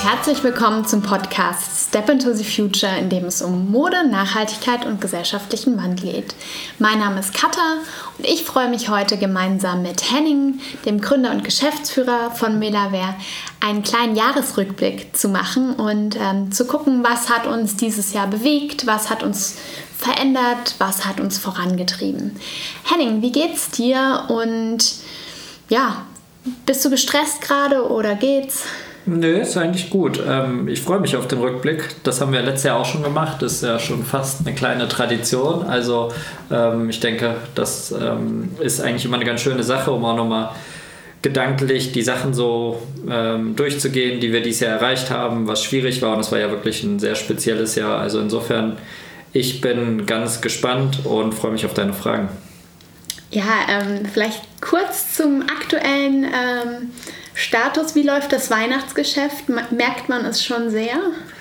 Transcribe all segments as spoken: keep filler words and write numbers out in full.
Herzlich willkommen zum Podcast Step into the Future, in dem es um Mode, Nachhaltigkeit und gesellschaftlichen Wandel geht. Mein Name ist Katha und ich freue mich heute gemeinsam mit Henning, dem Gründer und Geschäftsführer von Melawear, einen kleinen Jahresrückblick zu machen und ähm, zu gucken, was hat uns dieses Jahr bewegt, was hat uns verändert, was hat uns vorangetrieben. Henning, wie geht's dir und ja, bist du gestresst gerade oder geht's? Nö, ist eigentlich gut. Ähm, ich freue mich auf den Rückblick. Das haben wir letztes Jahr auch schon gemacht. Das ist ja schon fast eine kleine Tradition. Also ähm, ich denke, das ähm, ist eigentlich immer eine ganz schöne Sache, um auch nochmal gedanklich die Sachen so ähm, durchzugehen, die wir dieses Jahr erreicht haben, was schwierig war. Und es war ja wirklich ein sehr spezielles Jahr. Also insofern, ich bin ganz gespannt und freue mich auf deine Fragen. Ja, ähm, vielleicht kurz zum aktuellen ähm, Status. Wie läuft das Weihnachtsgeschäft? Merkt man es schon sehr?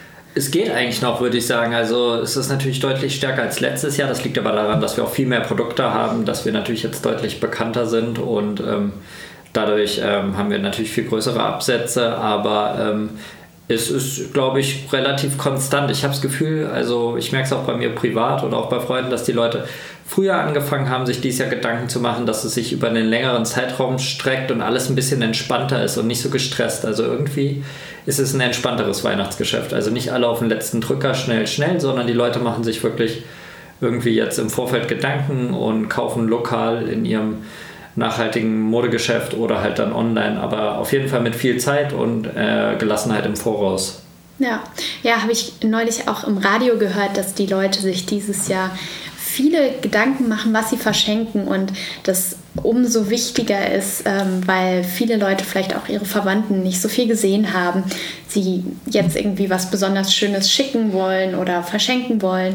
Es geht eigentlich noch, würde ich sagen. Also es ist natürlich deutlich stärker als letztes Jahr. Das liegt aber daran, dass wir auch viel mehr Produkte haben, dass wir natürlich jetzt deutlich bekannter sind und ähm, dadurch ähm, haben wir natürlich viel größere Absätze, aber ähm, es ist, glaube ich, relativ konstant. Ich habe das Gefühl, also ich merke es auch bei mir privat oder auch bei Freunden, dass die Leute früher angefangen haben, sich dieses Jahr Gedanken zu machen, dass es sich über einen längeren Zeitraum streckt und alles ein bisschen entspannter ist und nicht so gestresst. Also irgendwie ist es ein entspannteres Weihnachtsgeschäft. Also nicht alle auf den letzten Drücker schnell, schnell, sondern die Leute machen sich wirklich irgendwie jetzt im Vorfeld Gedanken und kaufen lokal in ihrem nachhaltigen Modegeschäft oder halt dann online, aber auf jeden Fall mit viel Zeit und äh, Gelassenheit im Voraus. Ja, ja, habe ich neulich auch im Radio gehört, dass die Leute sich dieses Jahr viele Gedanken machen, was sie verschenken und das umso wichtiger ist, ähm, weil viele Leute vielleicht auch ihre Verwandten nicht so viel gesehen haben, sie jetzt irgendwie was besonders Schönes schicken wollen oder verschenken wollen.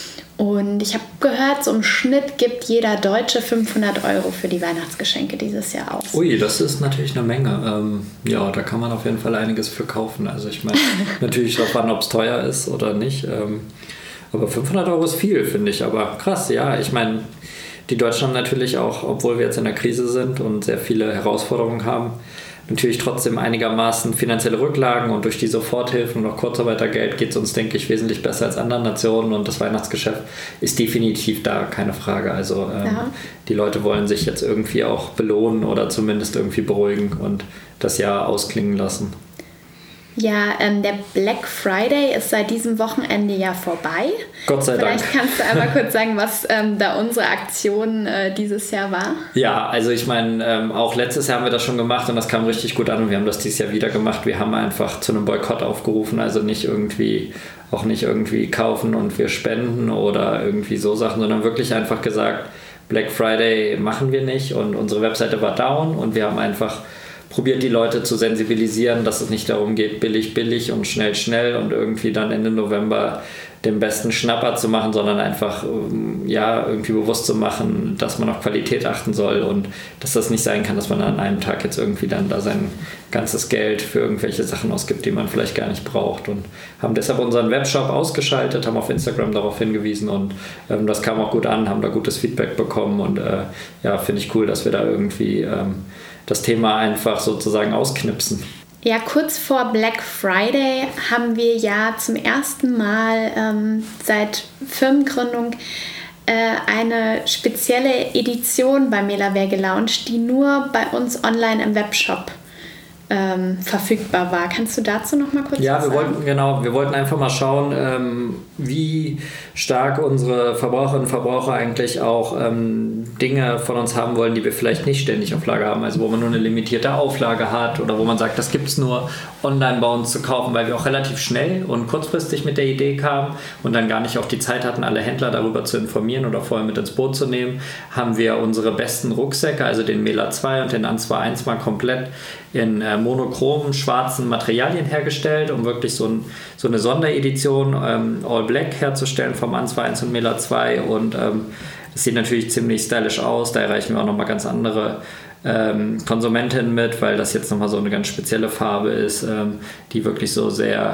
Und ich habe gehört, so im Schnitt gibt jeder Deutsche fünfhundert Euro für die Weihnachtsgeschenke dieses Jahr aus. Ui, das ist natürlich eine Menge. Ähm, ja, da kann man auf jeden Fall einiges für kaufen. Also ich meine, natürlich darauf an, ob es teuer ist oder nicht. Ähm, aber fünfhundert Euro ist viel, finde ich. Aber krass, ja. Ich meine, die Deutschen haben natürlich auch, obwohl wir jetzt in der Krise sind und sehr viele Herausforderungen haben, natürlich trotzdem einigermaßen finanzielle Rücklagen und durch die Soforthilfen und auch Kurzarbeitergeld geht es uns, denke ich, wesentlich besser als anderen Nationen und das Weihnachtsgeschäft ist definitiv da, keine Frage. Also ähm, ja. Die Leute wollen sich jetzt irgendwie auch belohnen oder zumindest irgendwie beruhigen und das Jahr ausklingen lassen. Ja, ähm, der Black Friday ist seit diesem Wochenende ja vorbei. Gott sei Dank. Vielleicht kannst du einmal kurz sagen, was ähm, da unsere Aktion äh, dieses Jahr war. Ja, also ich meine, ähm, auch letztes Jahr haben wir das schon gemacht und das kam richtig gut an und wir haben das dieses Jahr wieder gemacht. Wir haben einfach zu einem Boykott aufgerufen, also nicht irgendwie, auch nicht irgendwie kaufen und wir spenden oder irgendwie so Sachen, sondern wirklich einfach gesagt, Black Friday machen wir nicht und unsere Webseite war down und wir haben einfach probiert die Leute zu sensibilisieren, dass es nicht darum geht, billig, billig und schnell, schnell und irgendwie dann Ende November den besten Schnapper zu machen, sondern einfach ja, irgendwie bewusst zu machen, dass man auf Qualität achten soll und dass das nicht sein kann, dass man an einem Tag jetzt irgendwie dann da sein ganzes Geld für irgendwelche Sachen ausgibt, die man vielleicht gar nicht braucht und haben deshalb unseren Webshop ausgeschaltet, haben auf Instagram darauf hingewiesen und ähm, das kam auch gut an, haben da gutes Feedback bekommen und äh, ja, finde ich cool, dass wir da irgendwie ähm, das Thema einfach sozusagen ausknipsen. Ja, kurz vor Black Friday haben wir ja zum ersten Mal ähm, seit Firmengründung äh, eine spezielle Edition bei Melawear gelauncht, die nur bei uns online im Webshop ähm, verfügbar war. Kannst du dazu noch mal kurz ja, was wir sagen? wollten genau, wir wollten einfach mal schauen, ähm, wie stark unsere Verbraucherinnen und Verbraucher eigentlich auch ähm, Dinge von uns haben wollen, die wir vielleicht nicht ständig auf Lager haben, also wo man nur eine limitierte Auflage hat oder wo man sagt, das gibt es nur online bei uns zu kaufen, weil wir auch relativ schnell und kurzfristig mit der Idee kamen und dann gar nicht auch die Zeit hatten, alle Händler darüber zu informieren oder vorher mit ins Boot zu nehmen, haben wir unsere besten Rucksäcke, also den Mela zwei und den Anzwa eins mal komplett in äh, monochromen, schwarzen Materialien hergestellt, um wirklich so, ein, so eine Sonderedition ähm, All Black herzustellen vom Anzwa eins und Mela zwei und ähm, das sieht natürlich ziemlich stylisch aus, da erreichen wir auch nochmal ganz andere ähm, Konsumentinnen mit, weil das jetzt nochmal so eine ganz spezielle Farbe ist, ähm, die wirklich so sehr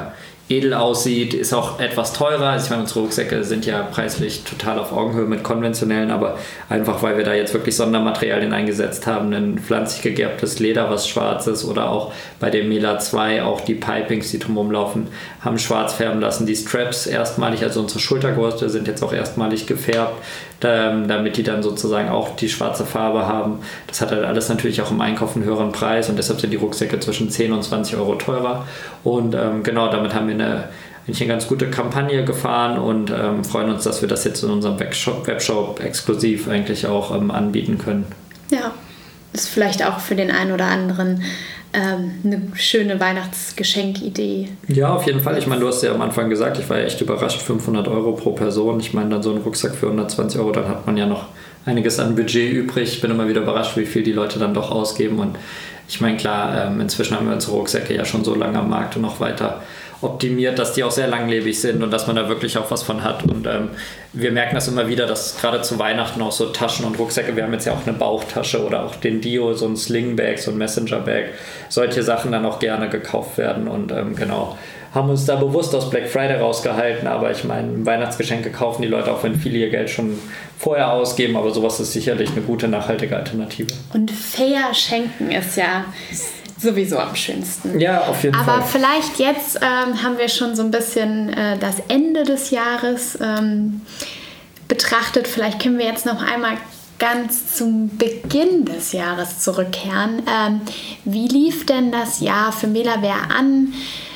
edel aussieht, ist auch etwas teurer. Also ich meine, unsere Rucksäcke sind ja preislich total auf Augenhöhe mit konventionellen, aber einfach, weil wir da jetzt wirklich Sondermaterialien eingesetzt haben, ein pflanzlich gegerbtes Leder, was schwarz ist, oder auch bei dem Mela zwei auch die Pipings, die drumherum laufen, haben schwarz färben lassen. Die Straps erstmalig, also unsere Schultergurte sind jetzt auch erstmalig gefärbt, damit die dann sozusagen auch die schwarze Farbe haben. Das hat halt alles natürlich auch im Einkauf einen höheren Preis und deshalb sind die Rucksäcke zwischen zehn und zwanzig Euro teurer. Und ähm, genau, damit haben wir eine, eigentlich eine ganz gute Kampagne gefahren und ähm, freuen uns, dass wir das jetzt in unserem Webshop, Webshop exklusiv eigentlich auch ähm, anbieten können. Ja, ist vielleicht auch für den einen oder anderen ähm, eine schöne Weihnachtsgeschenkidee. Ja, auf jeden Fall. Ich meine, du hast ja am Anfang gesagt, ich war ja echt überrascht, fünfhundert Euro pro Person. Ich meine, dann so ein Rucksack für hundertzwanzig Euro, dann hat man ja noch einiges an Budget übrig. Ich bin immer wieder überrascht, wie viel die Leute dann doch ausgeben. Und ich meine, klar, ähm, inzwischen haben wir unsere Rucksäcke ja schon so lange am Markt und noch weiter optimiert, dass die auch sehr langlebig sind und dass man da wirklich auch was von hat. Und ähm, wir merken das immer wieder, dass gerade zu Weihnachten auch so Taschen und Rucksäcke, wir haben jetzt ja auch eine Bauchtasche oder auch den Dio, so ein Slingbag, so ein Messengerbag, solche Sachen dann auch gerne gekauft werden und ähm, genau, haben uns da bewusst aus Black Friday rausgehalten, aber ich meine, Weihnachtsgeschenke kaufen die Leute auch, wenn viele ihr Geld schon vorher ausgeben, aber sowas ist sicherlich eine gute, nachhaltige Alternative. Und fair schenken ist ja sowieso am schönsten. Ja, auf jeden Aber Fall. Aber vielleicht jetzt ähm, haben wir schon so ein bisschen äh, das Ende des Jahres ähm, betrachtet. Vielleicht können wir jetzt noch einmal ganz zum Beginn des Jahres zurückkehren. Ähm, wie lief denn das Jahr für Melawear an?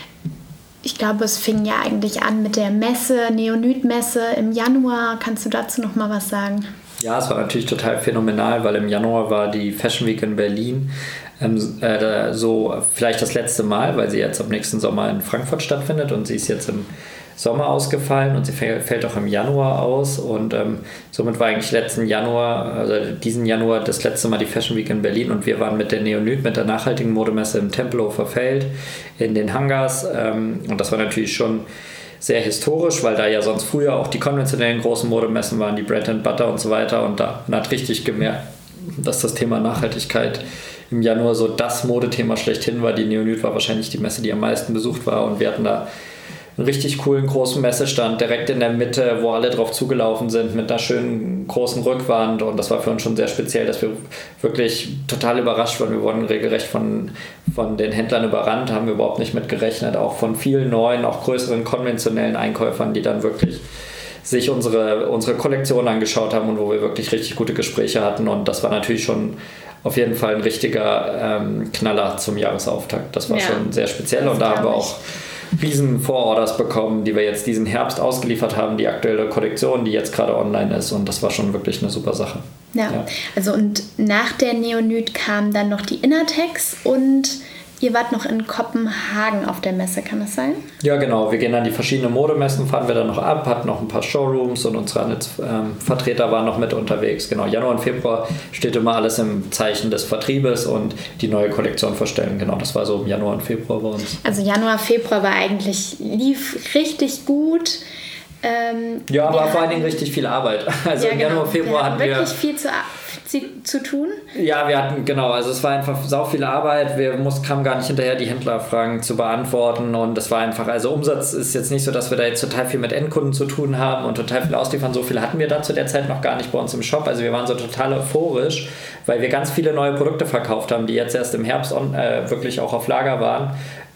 Ich glaube, es fing ja eigentlich an mit der Messe, Neonyt-Messe im Januar. Kannst du dazu noch mal was sagen? Ja, es war natürlich total phänomenal, weil im Januar war die Fashion Week in Berlin. Ähm, äh, so vielleicht das letzte Mal, weil sie jetzt ab nächsten Sommer in Frankfurt stattfindet und sie ist jetzt im Sommer ausgefallen und sie fällt auch im Januar aus und ähm, somit war eigentlich letzten Januar, also diesen Januar das letzte Mal die Fashion Week in Berlin und wir waren mit der Neonyt, mit der nachhaltigen Modemesse im Tempelhofer Feld in den Hangars ähm, und das war natürlich schon sehr historisch, weil da ja sonst früher auch die konventionellen großen Modemessen waren, die Bread and Butter und so weiter und da man hat richtig gemerkt, dass das Thema Nachhaltigkeit im Januar so das Modethema schlechthin war. Die Neonyt war wahrscheinlich die Messe, die am meisten besucht war und wir hatten da einen richtig coolen großen Messestand direkt in der Mitte, wo alle drauf zugelaufen sind mit einer schönen großen Rückwand und das war für uns schon sehr speziell, dass wir wirklich total überrascht waren. Wir wurden regelrecht von, von den Händlern überrannt, haben wir überhaupt nicht mit gerechnet, auch von vielen neuen, auch größeren konventionellen Einkäufern, die dann wirklich sich unsere, unsere Kollektion angeschaut haben und wo wir wirklich richtig gute Gespräche hatten und das war natürlich schon auf jeden Fall ein richtiger ähm, Knaller zum Jahresauftakt. Das war ja schon sehr speziell und da haben wir auch riesen Vororders bekommen, die wir jetzt diesen Herbst ausgeliefert haben, die aktuelle Kollektion, die jetzt gerade online ist und das war schon wirklich eine super Sache. Ja, ja. Also und nach der Neonyt kam dann noch die Innertex und ihr wart noch in Kopenhagen auf der Messe, kann das sein? Ja, genau. Wir gehen an die verschiedenen Modemessen, fahren wir dann noch ab, hatten noch ein paar Showrooms und unsere ähm, Vertreter waren noch mit unterwegs. Genau, Januar und Februar steht immer alles im Zeichen des Vertriebes und die neue Kollektion vorstellen. Genau, das war so im Januar und Februar bei uns. Also Januar, Februar war eigentlich, lief richtig gut. Ähm, ja, aber vor allen Dingen richtig viel Arbeit. Also ja, im genau. Januar, Februar wir hatten wir wirklich viel zu, zu tun. Ja, wir hatten, genau, also es war einfach sau viel Arbeit. Wir mussten, kamen gar nicht hinterher, die Händlerfragen zu beantworten und das war einfach, also Umsatz ist jetzt nicht so, dass wir da jetzt total viel mit Endkunden zu tun haben und total viel ausliefern. So viel hatten wir da zu der Zeit noch gar nicht bei uns im Shop. Also wir waren so total euphorisch, weil wir ganz viele neue Produkte verkauft haben, die jetzt erst im Herbst on, äh, wirklich auch auf Lager waren.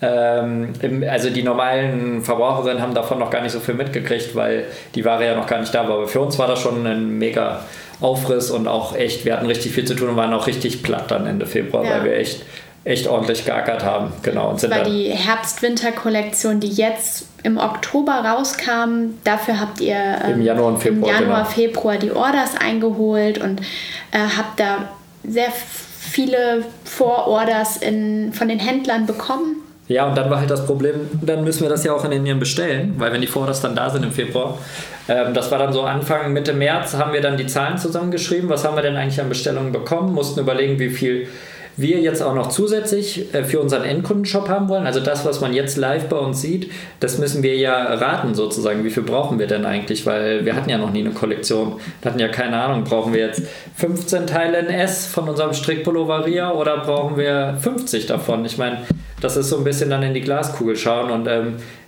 Ähm, im, also die normalen Verbraucherinnen haben davon noch gar nicht so viel mitgekriegt, weil die Ware ja noch gar nicht da war. Aber für uns war das schon ein mega Aufriss und auch echt, wir hatten richtig viel zu tun und waren auch richtig platt dann Ende Februar, ja. Weil wir echt, echt ordentlich geackert haben. Genau, und sind das war dann die Herbst-Winter-Kollektion, die jetzt im Oktober rauskam. Dafür habt ihr ähm, im Januar und Februar, im Januar, genau. Februar die Orders eingeholt und äh, habt da sehr viele Vororders in, von den Händlern bekommen. Ja, und dann war halt das Problem, dann müssen wir das ja auch in Indien bestellen, weil wenn die Vororders dann da sind im Februar, ähm, das war dann so Anfang, Mitte März, haben wir dann die Zahlen zusammengeschrieben, was haben wir denn eigentlich an Bestellungen bekommen, mussten überlegen, wie viel wir jetzt auch noch zusätzlich äh, für unseren Endkundenshop haben wollen. Also das, was man jetzt live bei uns sieht, das müssen wir ja raten sozusagen, wie viel brauchen wir denn eigentlich, weil wir hatten ja noch nie eine Kollektion, wir hatten ja keine Ahnung, brauchen wir jetzt fünfzehn Teile in S von unserem Strickpullover Ria oder brauchen wir fünfzig davon? Ich meine, das ist so ein bisschen dann in die Glaskugel schauen und ähm,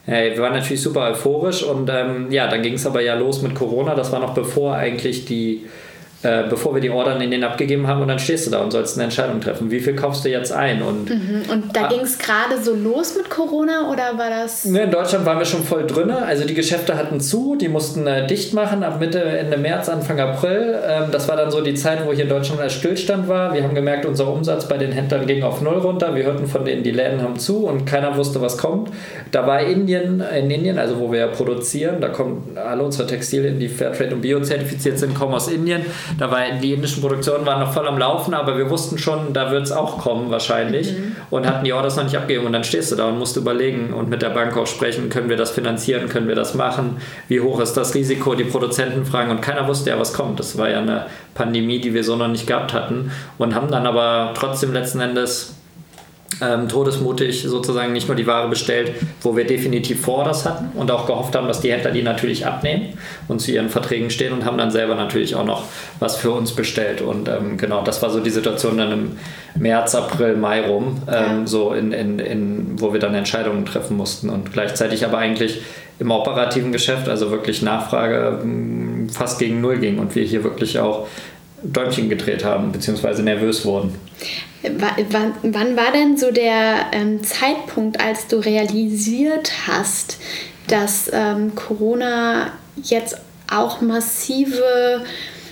Hey, wir waren natürlich super euphorisch und ähm, ja, dann ging es aber ja los mit Corona. Das war noch bevor eigentlich die, äh, bevor wir die Ordern in den abgegeben haben und dann stehst du da und sollst eine Entscheidung treffen. Wie viel kaufst du jetzt ein? Und, mhm. und da ah, ging es gerade so los mit Corona oder war das? Ne, in Deutschland waren wir schon voll drin. Also die Geschäfte hatten zu, die mussten äh, dicht machen ab Mitte, Ende März, Anfang April. Ähm, das war dann so die Zeit, wo hier in Deutschland der Stillstand war. Wir haben gemerkt, unser Umsatz bei den Händlern ging auf null runter. Wir hörten von denen, die Läden haben zu und keiner wusste, was kommt. Da war Indien, in Indien, also wo wir ja produzieren, da kommen alle unsere Textilien, die Fairtrade und Bio-zertifiziert sind, kommen aus Indien. Da war die indischen Produktionen waren noch voll am Laufen, aber wir wussten schon, da wird es auch kommen wahrscheinlich mhm. und hatten die Orders noch nicht abgegeben und dann stehst du da und musst überlegen und mit der Bank auch sprechen, können wir das finanzieren, können wir das machen, wie hoch ist das Risiko, die Produzenten fragen und keiner wusste ja, was kommt. Das war ja eine Pandemie, die wir so noch nicht gehabt hatten und haben dann aber trotzdem letzten Endes Ähm, todesmutig sozusagen nicht nur die Ware bestellt, wo wir definitiv Vororders hatten und auch gehofft haben, dass die Händler die natürlich abnehmen und zu ihren Verträgen stehen und haben dann selber natürlich auch noch was für uns bestellt und ähm, genau, das war so die Situation dann im März, April, Mai rum, ähm, ja. so in, in, in, wo wir dann Entscheidungen treffen mussten und gleichzeitig aber eigentlich im operativen Geschäft, also wirklich Nachfrage fast gegen Null ging und wir hier wirklich auch Däumchen gedreht haben, beziehungsweise nervös wurden. Wann, wann war denn so der ähm, Zeitpunkt, als du realisiert hast, dass ähm, Corona jetzt auch massive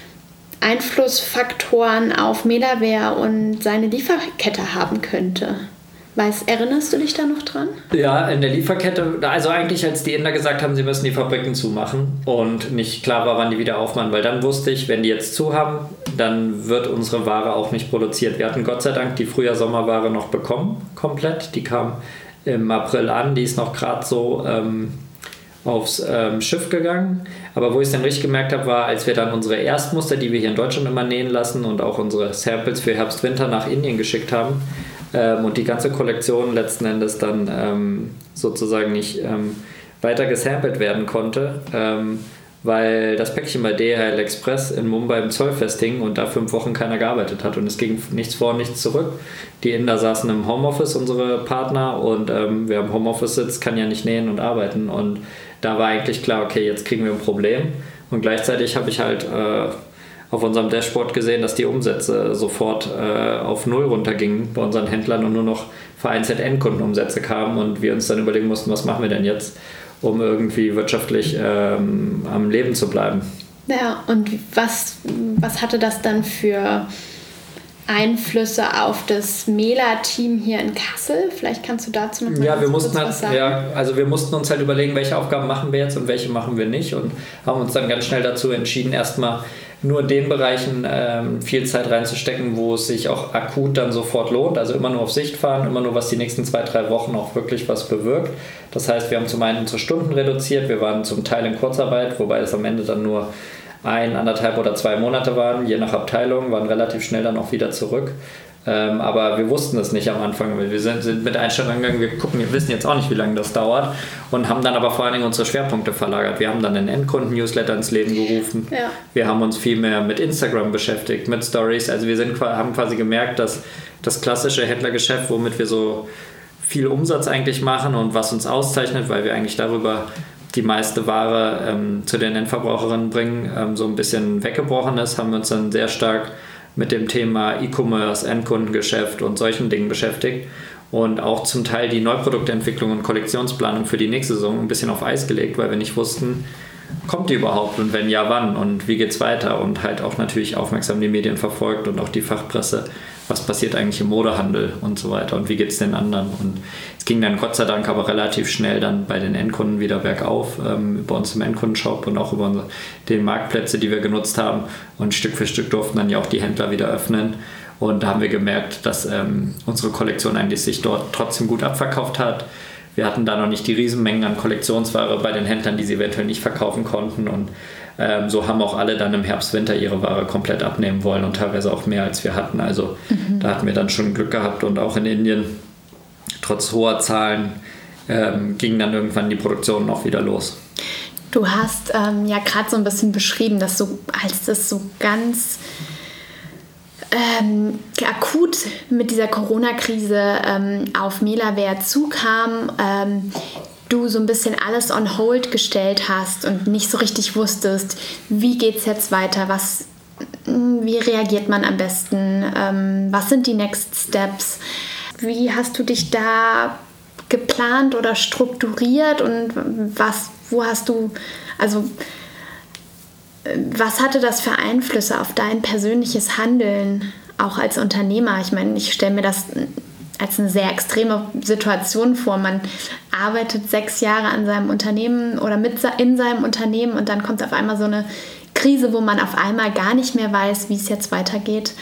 Einflussfaktoren auf Melaware und seine Lieferkette haben könnte? Weißt, erinnerst du dich da noch dran? Ja, in der Lieferkette, also eigentlich als die Inder gesagt haben, sie müssen die Fabriken zumachen und nicht klar war, wann die wieder aufmachen, weil dann wusste ich, wenn die jetzt zu haben, dann wird unsere Ware auch nicht produziert. Wir hatten Gott sei Dank die Frühjahr-Sommerware noch bekommen, komplett. Die kam im April an, die ist noch gerade so ähm, aufs ähm, Schiff gegangen. Aber wo ich es dann richtig gemerkt habe, war, als wir dann unsere Erstmuster, die wir hier in Deutschland immer nähen lassen und auch unsere Samples für Herbst-Winter nach Indien geschickt haben, Ähm, und die ganze Kollektion letzten Endes dann ähm, sozusagen nicht ähm, weiter gesampelt werden konnte, ähm, weil das Päckchen bei D H L Express in Mumbai im Zollfest hing und da fünf Wochen keiner gearbeitet hat und es ging nichts vor, nichts zurück. Die Inder saßen im Homeoffice, unsere Partner, und ähm, wer im Homeoffice sitzt, kann ja nicht nähen und arbeiten und da war eigentlich klar, okay, jetzt kriegen wir ein Problem und gleichzeitig habe ich halt äh, auf unserem Dashboard gesehen, dass die Umsätze sofort äh, auf Null runtergingen bei unseren Händlern und nur noch vereinzelt Endkundenumsätze kamen und wir uns dann überlegen mussten, was machen wir denn jetzt, um irgendwie wirtschaftlich ähm, am Leben zu bleiben. Ja, und was, was hatte das dann für Einflüsse auf das Mela-Team hier in Kassel? Vielleicht kannst du dazu noch mal ja, wir mussten kurz halt, was sagen. Ja, also wir mussten uns halt überlegen, welche Aufgaben machen wir jetzt und welche machen wir nicht und haben uns dann ganz schnell dazu entschieden, erstmal nur in den Bereichen ähm, viel Zeit reinzustecken, wo es sich auch akut dann sofort lohnt. Also immer nur auf Sicht fahren, immer nur, was die nächsten zwei, drei Wochen auch wirklich was bewirkt. Das heißt, wir haben zum einen unsere Stunden reduziert, wir waren zum Teil in Kurzarbeit, wobei es am Ende dann nur ein, anderthalb oder zwei Monate waren, je nach Abteilung, waren relativ schnell dann auch wieder zurück. Ähm, aber wir wussten es nicht am Anfang. Wir sind, sind mit der Einstellung gegangen, wir gucken, wir wissen jetzt auch nicht, wie lange das dauert und haben dann aber vor allen Dingen unsere Schwerpunkte verlagert. Wir haben dann einen Endkunden-Newsletter ins Leben gerufen. Ja. Wir haben uns viel mehr mit Instagram beschäftigt, mit Stories. Also wir sind, haben quasi gemerkt, dass das klassische Händlergeschäft, womit wir so viel Umsatz eigentlich machen und was uns auszeichnet, weil wir eigentlich darüber die meiste Ware ähm, zu den Endverbraucherinnen bringen, ähm, so ein bisschen weggebrochen ist, haben wir uns dann sehr stark mit dem Thema E-Commerce, Endkundengeschäft und solchen Dingen beschäftigt und auch zum Teil die Neuproduktentwicklung und Kollektionsplanung für die nächste Saison ein bisschen auf Eis gelegt, weil wir nicht wussten, kommt die überhaupt und wenn ja, wann und wie geht's weiter und halt auch natürlich aufmerksam die Medien verfolgt und auch die Fachpresse, was passiert eigentlich im Modehandel und so weiter und wie geht's den anderen und es ging dann Gott sei Dank aber relativ schnell dann bei den Endkunden wieder bergauf, ähm, bei uns im Endkundenshop und auch über unsere, die Marktplätze, die wir genutzt haben und Stück für Stück durften dann ja auch die Händler wieder öffnen und da haben wir gemerkt, dass ähm, unsere Kollektion eigentlich sich dort trotzdem gut abverkauft hat. Wir hatten da noch nicht die Riesenmengen an Kollektionsware bei den Händlern, die sie eventuell nicht verkaufen konnten und ähm, so haben auch alle dann im Herbst, Winter ihre Ware komplett abnehmen wollen und teilweise auch mehr als wir hatten. Also mhm. da hatten wir dann schon Glück gehabt und auch in Indien, trotz hoher Zahlen, ähm, ging dann irgendwann die Produktion auch wieder los. Du hast ähm, ja gerade so ein bisschen beschrieben, dass so, als das so ganz Ähm, akut mit dieser Corona-Krise ähm, auf Melaware zukam, ähm, du so ein bisschen alles on hold gestellt hast und nicht so richtig wusstest, wie geht es jetzt weiter, was, wie reagiert man am besten, ähm, was sind die Next Steps, wie hast du dich da geplant oder strukturiert und was, wo hast du, also was hatte das für Einflüsse auf dein persönliches Handeln, auch als Unternehmer? Ich meine, ich stelle mir das als eine sehr extreme Situation vor. Man arbeitet sechs Jahre an seinem Unternehmen oder mit in seinem Unternehmen und dann kommt auf einmal so eine Krise, wo man auf einmal gar nicht mehr weiß, wie es jetzt weitergeht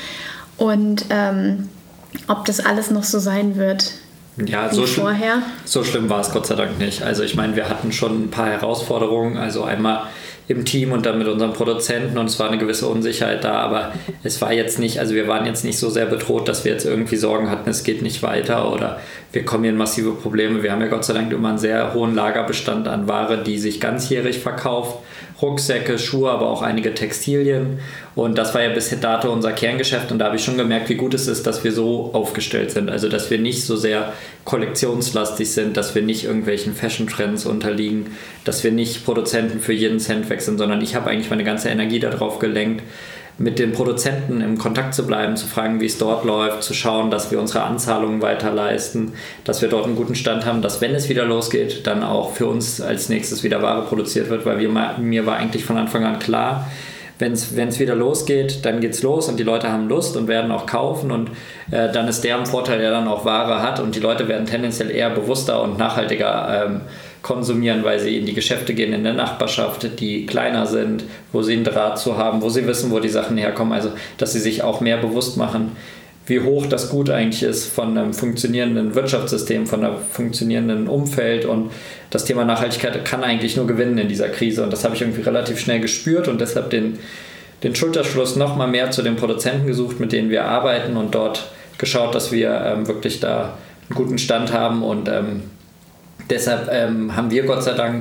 und ähm, ob das alles noch so sein wird. Ja, so, vorher. so schlimm war es Gott sei Dank nicht. Also ich meine, wir hatten schon ein paar Herausforderungen, also einmal im Team und dann mit unseren Produzenten und es war eine gewisse Unsicherheit da, aber es war jetzt nicht, also wir waren jetzt nicht so sehr bedroht, dass wir jetzt irgendwie Sorgen hatten, es geht nicht weiter oder wir kommen hier in massive Probleme. Wir haben ja Gott sei Dank immer einen sehr hohen Lagerbestand an Ware, die sich ganzjährig verkauft. Rucksäcke, Schuhe, aber auch einige Textilien und das war ja bis dato unser Kerngeschäft und da habe ich schon gemerkt, wie gut es ist, dass wir so aufgestellt sind, also dass wir nicht so sehr kollektionslastig sind, dass wir nicht irgendwelchen Fashion-Trends unterliegen, dass wir nicht Produzenten für jeden Cent wechseln, sondern ich habe eigentlich meine ganze Energie darauf gelenkt, mit den Produzenten im Kontakt zu bleiben, zu fragen, wie es dort läuft, zu schauen, dass wir unsere Anzahlungen weiterleisten, dass wir dort einen guten Stand haben, dass wenn es wieder losgeht, dann auch für uns als nächstes wieder Ware produziert wird, weil wir, mir war eigentlich von Anfang an klar, wenn es wieder losgeht, dann geht's los und die Leute haben Lust und werden auch kaufen und äh, dann ist der ein Vorteil, der dann auch Ware hat und die Leute werden tendenziell eher bewusster und nachhaltiger ähm, konsumieren, weil sie in die Geschäfte gehen in der Nachbarschaft, die kleiner sind, wo sie einen Draht zu haben, wo sie wissen, wo die Sachen herkommen, also dass sie sich auch mehr bewusst machen, wie hoch das Gut eigentlich ist von einem funktionierenden Wirtschaftssystem, von einem funktionierenden Umfeld und das Thema Nachhaltigkeit kann eigentlich nur gewinnen in dieser Krise und das habe ich irgendwie relativ schnell gespürt und deshalb den, den Schulterschluss noch mal mehr zu den Produzenten gesucht, mit denen wir arbeiten und dort geschaut, dass wir ähm, wirklich da einen guten Stand haben und ähm, deshalb ähm, haben wir Gott sei Dank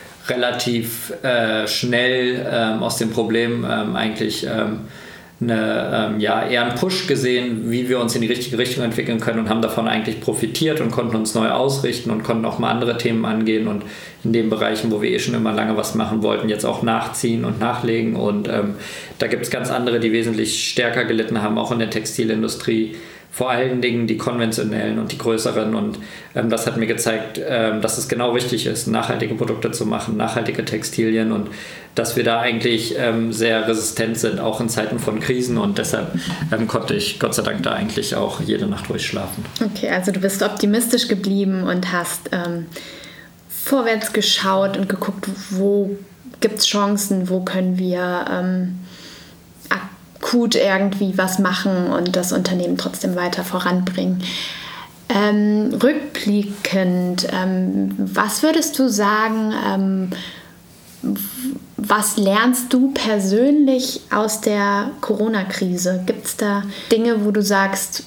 relativ äh, schnell ähm, aus dem Problem ähm, eigentlich ähm, eine, ähm, ja, eher einen Push gesehen, wie wir uns in die richtige Richtung entwickeln können und haben davon eigentlich profitiert und konnten uns neu ausrichten und konnten auch mal andere Themen angehen und in den Bereichen, wo wir eh schon immer lange was machen wollten, jetzt auch nachziehen und nachlegen und ähm, da gibt es ganz andere, die wesentlich stärker gelitten haben, auch in der Textilindustrie. Vor allen Dingen die konventionellen und die größeren und ähm, das hat mir gezeigt, ähm, dass es genau richtig ist, nachhaltige Produkte zu machen, nachhaltige Textilien und dass wir da eigentlich ähm, sehr resistent sind, auch in Zeiten von Krisen und deshalb ähm, konnte ich Gott sei Dank da eigentlich auch jede Nacht ruhig schlafen. Okay, also du bist optimistisch geblieben und hast ähm, vorwärts geschaut und geguckt, wo gibt es Chancen, wo können wir ähm, akut irgendwie was machen und das Unternehmen trotzdem weiter voranbringen. Ähm, rückblickend, ähm, was würdest du sagen, ähm, was lernst du persönlich aus der Corona-Krise? Gibt es da Dinge, wo du sagst,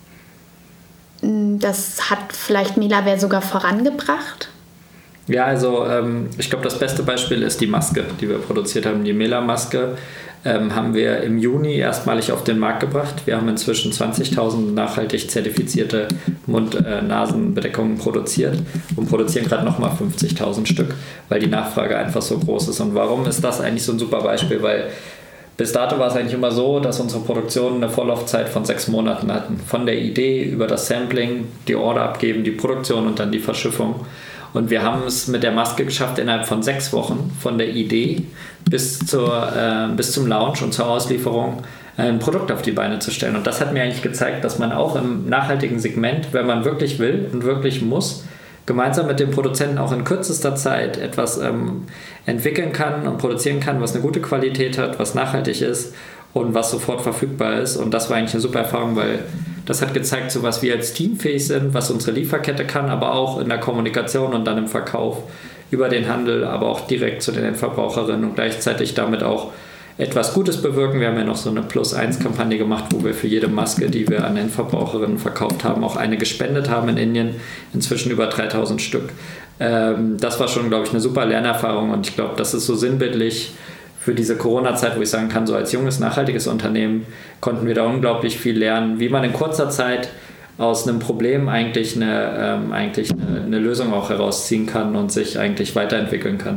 das hat vielleicht Melawear sogar vorangebracht? Ja, also ähm, ich glaube, das beste Beispiel ist die Maske, die wir produziert haben. Die Mela-Maske ähm, haben wir im Juni erstmalig auf den Markt gebracht. Wir haben inzwischen zwanzigtausend nachhaltig zertifizierte Mund-Nasen-Bedeckungen produziert und produzieren gerade nochmal fünfzigtausend Stück, weil die Nachfrage einfach so groß ist. Und warum ist das eigentlich so ein super Beispiel? Weil bis dato war es eigentlich immer so, dass unsere Produktionen eine Vorlaufzeit von sechs Monaten hatten. Von der Idee über das Sampling, die Order abgeben, die Produktion und dann die Verschiffung. Und wir haben es mit der Maske geschafft, innerhalb von sechs Wochen von der Idee bis, zur, äh, bis zum Launch und zur Auslieferung ein Produkt auf die Beine zu stellen. Und das hat mir eigentlich gezeigt, dass man auch im nachhaltigen Segment, wenn man wirklich will und wirklich muss, gemeinsam mit dem Produzenten auch in kürzester Zeit etwas ähm, entwickeln kann und produzieren kann, was eine gute Qualität hat, was nachhaltig ist und was sofort verfügbar ist. Und das war eigentlich eine super Erfahrung, weil das hat gezeigt, so was wir als Team fähig sind, was unsere Lieferkette kann, aber auch in der Kommunikation und dann im Verkauf über den Handel, aber auch direkt zu den Endverbraucherinnen und gleichzeitig damit auch etwas Gutes bewirken. Wir haben ja noch so eine Plus eins Kampagne gemacht, wo wir für jede Maske, die wir an Endverbraucherinnen verkauft haben, auch eine gespendet haben in Indien, inzwischen über dreitausend Stück. Ähm, das war schon, glaube ich, eine super Lernerfahrung und ich glaube, das ist so sinnbildlich für diese Corona-Zeit, wo ich sagen kann, so als junges, nachhaltiges Unternehmen konnten wir da unglaublich viel lernen, wie man in kurzer Zeit aus einem Problem eigentlich eine, ähm, eigentlich eine, eine Lösung auch herausziehen kann und sich eigentlich weiterentwickeln kann.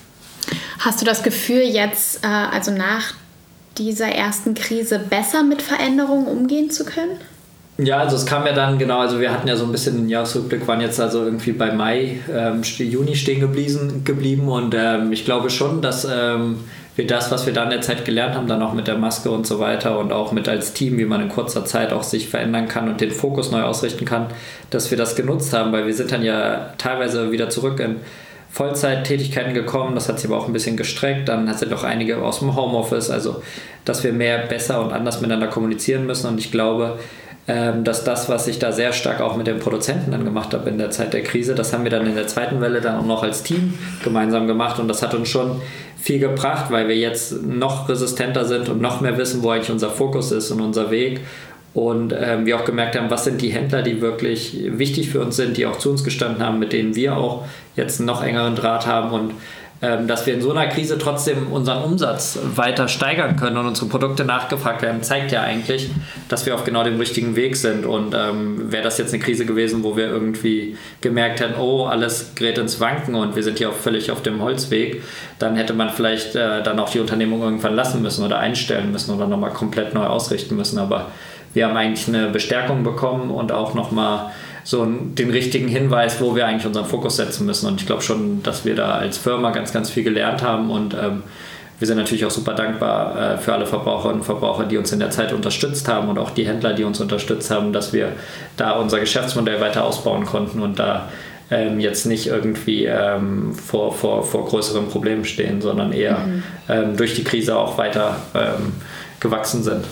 Hast du das Gefühl, jetzt, äh, also nach dieser ersten Krise, besser mit Veränderungen umgehen zu können? Ja, also es kam ja dann, genau, also wir hatten ja so ein bisschen den Jahresrückblick, waren jetzt also irgendwie bei Mai, ähm, Juni stehen geblieben, geblieben und ähm, ich glaube schon, dass ähm, wir das, was wir da in der Zeit gelernt haben, dann auch mit der Maske und so weiter und auch mit als Team, wie man in kurzer Zeit auch sich verändern kann und den Fokus neu ausrichten kann, dass wir das genutzt haben, weil wir sind dann ja teilweise wieder zurück in Vollzeittätigkeiten gekommen, das hat sich aber auch ein bisschen gestreckt, dann sind auch einige aus dem Homeoffice, also dass wir mehr, besser und anders miteinander kommunizieren müssen und ich glaube, dass das, was ich da sehr stark auch mit den Produzenten dann gemacht habe in der Zeit der Krise, das haben wir dann in der zweiten Welle dann auch noch als Team gemeinsam gemacht und das hat uns schon viel gebracht, weil wir jetzt noch resistenter sind und noch mehr wissen, wo eigentlich unser Fokus ist und unser Weg und ähm, wir auch gemerkt haben, was sind die Händler, die wirklich wichtig für uns sind, die auch zu uns gestanden haben, mit denen wir auch jetzt einen noch engeren Draht haben und dass wir in so einer Krise trotzdem unseren Umsatz weiter steigern können und unsere Produkte nachgefragt werden, zeigt ja eigentlich, dass wir auf genau dem richtigen Weg sind. Und ähm, wäre das jetzt eine Krise gewesen, wo wir irgendwie gemerkt hätten, oh, alles gerät ins Wanken und wir sind hier auch völlig auf dem Holzweg, dann hätte man vielleicht äh, dann auch die Unternehmung irgendwann lassen müssen oder einstellen müssen oder nochmal komplett neu ausrichten müssen. Aber wir haben eigentlich eine Bestärkung bekommen und auch nochmal so den richtigen Hinweis, wo wir eigentlich unseren Fokus setzen müssen. Und ich glaube schon, dass wir da als Firma ganz, ganz viel gelernt haben. Und ähm, wir sind natürlich auch super dankbar äh, für alle Verbraucherinnen und Verbraucher, die uns in der Zeit unterstützt haben und auch die Händler, die uns unterstützt haben, dass wir da unser Geschäftsmodell weiter ausbauen konnten und da ähm, jetzt nicht irgendwie ähm, vor, vor, vor größeren Problemen stehen, sondern eher mhm. ähm, durch die Krise auch weiter ähm, gewachsen sind.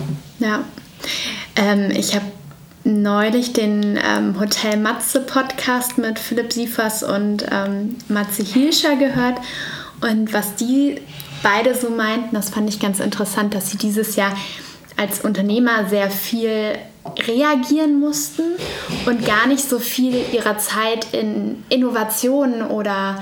Ja, ähm, ich habe neulich den ähm, Hotel Matze Podcast mit Philipp Sievers und ähm, Matze Hilscher gehört und was die beide so meinten, das fand ich ganz interessant, dass sie dieses Jahr als Unternehmer sehr viel reagieren mussten und gar nicht so viel ihrer Zeit in Innovationen oder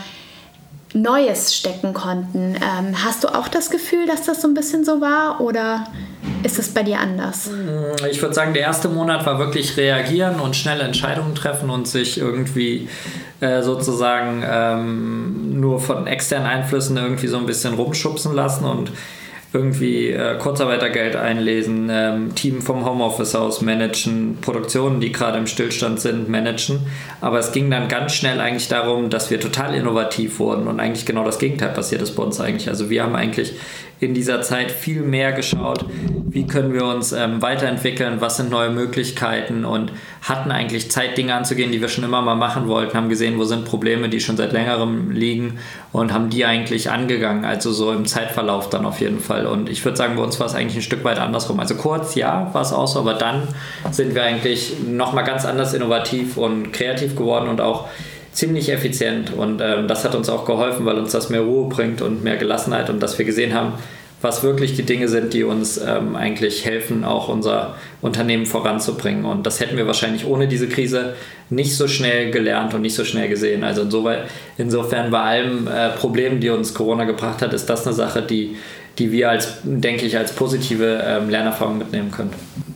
Neues stecken konnten. Ähm, hast du auch das Gefühl, dass das so ein bisschen so war oder ist es bei dir anders? Ich würde sagen, der erste Monat war wirklich reagieren und schnelle Entscheidungen treffen und sich irgendwie äh, sozusagen ähm, nur von externen Einflüssen irgendwie so ein bisschen rumschubsen lassen und irgendwie äh, Kurzarbeitergeld einlesen, ähm, Team vom Homeoffice aus managen, Produktionen, die gerade im Stillstand sind, managen. Aber es ging dann ganz schnell eigentlich darum, dass wir total innovativ wurden und eigentlich genau das Gegenteil passiert ist bei uns eigentlich. Also wir haben eigentlich in dieser Zeit viel mehr geschaut, wie können wir uns ähm, weiterentwickeln, was sind neue Möglichkeiten und hatten eigentlich Zeit, Dinge anzugehen, die wir schon immer mal machen wollten, haben gesehen, wo sind Probleme, die schon seit längerem liegen und haben die eigentlich angegangen, also so im Zeitverlauf dann auf jeden Fall. Und ich würde sagen, bei uns war es eigentlich ein Stück weit andersrum. Also kurz, ja, war es auch so, aber dann sind wir eigentlich nochmal ganz anders innovativ und kreativ geworden und auch ziemlich effizient und ähm, das hat uns auch geholfen, weil uns das mehr Ruhe bringt und mehr Gelassenheit und dass wir gesehen haben, was wirklich die Dinge sind, die uns ähm, eigentlich helfen, auch unser Unternehmen voranzubringen und das hätten wir wahrscheinlich ohne diese Krise nicht so schnell gelernt und nicht so schnell gesehen. Also insofern, insofern bei allen äh, Problemen, die uns Corona gebracht hat, ist das eine Sache, die, die wir als, denke ich, als positive ähm, Lernerfahrung mitnehmen können.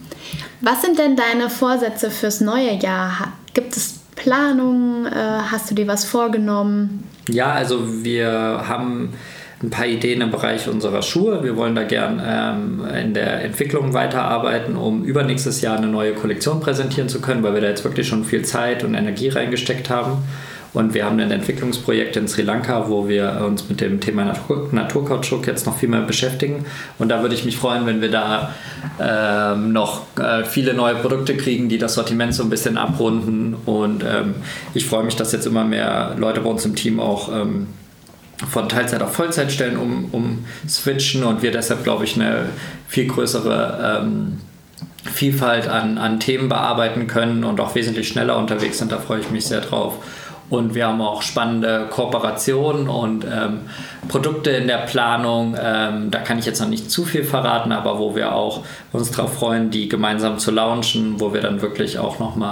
Was sind denn deine Vorsätze fürs neue Jahr? Gibt es Planung? Äh, hast du dir was vorgenommen? Ja, also wir haben ein paar Ideen im Bereich unserer Schuhe. Wir wollen da gern ähm, in der Entwicklung weiterarbeiten, um übernächstes Jahr eine neue Kollektion präsentieren zu können, weil wir da jetzt wirklich schon viel Zeit und Energie reingesteckt haben. Und wir haben ein Entwicklungsprojekt in Sri Lanka, wo wir uns mit dem Thema Natur- Naturkautschuk jetzt noch viel mehr beschäftigen. Und da würde ich mich freuen, wenn wir da ähm, noch äh, viele neue Produkte kriegen, die das Sortiment so ein bisschen abrunden. Und ähm, ich freue mich, dass jetzt immer mehr Leute bei uns im Team auch ähm, von Teilzeit auf Vollzeitstellen um, um switchen und wir deshalb, glaube ich, eine viel größere ähm, Vielfalt an, an Themen bearbeiten können und auch wesentlich schneller unterwegs sind. Da freue ich mich sehr drauf. Und wir haben auch spannende Kooperationen und ähm, Produkte in der Planung. Ähm, da kann ich jetzt noch nicht zu viel verraten, aber wo wir auch uns darauf freuen, die gemeinsam zu launchen, wo wir dann wirklich auch nochmal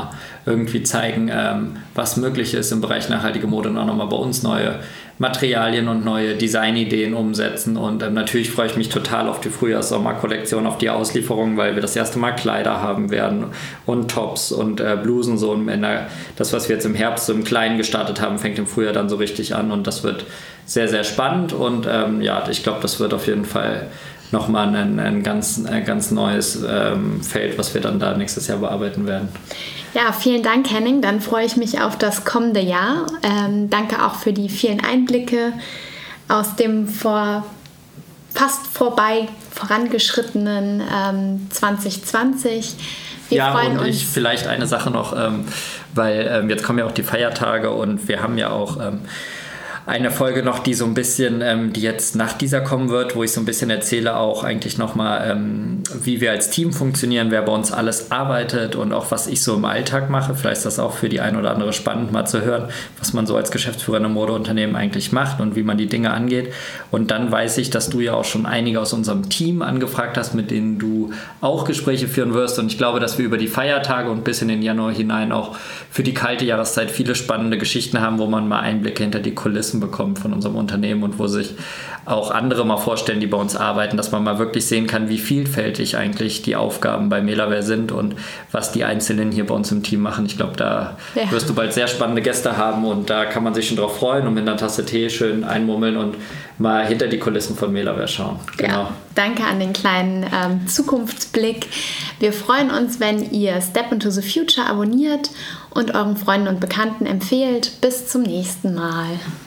irgendwie zeigen, ähm, was möglich ist im Bereich nachhaltige Mode und auch nochmal bei uns neue Materialien und neue Designideen umsetzen. Und ähm, natürlich freue ich mich total auf die Frühjahrs-Sommer-Kollektion, auf die Auslieferung, weil wir das erste Mal Kleider haben werden und Tops und äh, Blusen. So in der, das, was wir jetzt im Herbst so im Kleinen gestartet haben, fängt im Frühjahr dann so richtig an und das wird sehr, sehr spannend. Und ähm, ja, ich glaube, das wird auf jeden Fall nochmal ein, ein, ganz, ein ganz neues ähm, Feld, was wir dann da nächstes Jahr bearbeiten werden. Ja, vielen Dank, Henning. Dann freue ich mich auf das kommende Jahr. Ähm, danke auch für die vielen Einblicke aus dem vor, fast vorbei vorangeschrittenen ähm, zwanzig zwanzig. Wir ja, freuen und uns. ich vielleicht eine Sache noch, ähm, weil ähm, jetzt kommen ja auch die Feiertage und wir haben ja auch ähm, eine Folge noch, die so ein bisschen, ähm, die jetzt nach dieser kommen wird, wo ich so ein bisschen erzähle auch eigentlich nochmal, ähm, wie wir als Team funktionieren, wer bei uns alles arbeitet und auch was ich so im Alltag mache. Vielleicht ist das auch für die ein oder andere spannend mal zu hören, was man so als Geschäftsführer in einem Modeunternehmen eigentlich macht und wie man die Dinge angeht. Und dann weiß ich, dass du ja auch schon einige aus unserem Team angefragt hast, mit denen du auch Gespräche führen wirst. Und ich glaube, dass wir über die Feiertage und bis in den Januar hinein auch für die kalte Jahreszeit viele spannende Geschichten haben, wo man mal Einblicke hinter die Kulissen bekommt von unserem Unternehmen und wo sich auch andere mal vorstellen, die bei uns arbeiten, dass man mal wirklich sehen kann, wie vielfältig eigentlich die Aufgaben bei Melaware sind und was die Einzelnen hier bei uns im Team machen. Ich glaube, da ja. wirst du bald sehr spannende Gäste haben und da kann man sich schon drauf freuen und mit einer Tasse Tee schön einmummeln und mal hinter die Kulissen von Melaware schauen. Genau. Ja, danke an den kleinen ähm, Zukunftsblick. Wir freuen uns, wenn ihr Step into the Future abonniert und euren Freunden und Bekannten empfehlt. Bis zum nächsten Mal.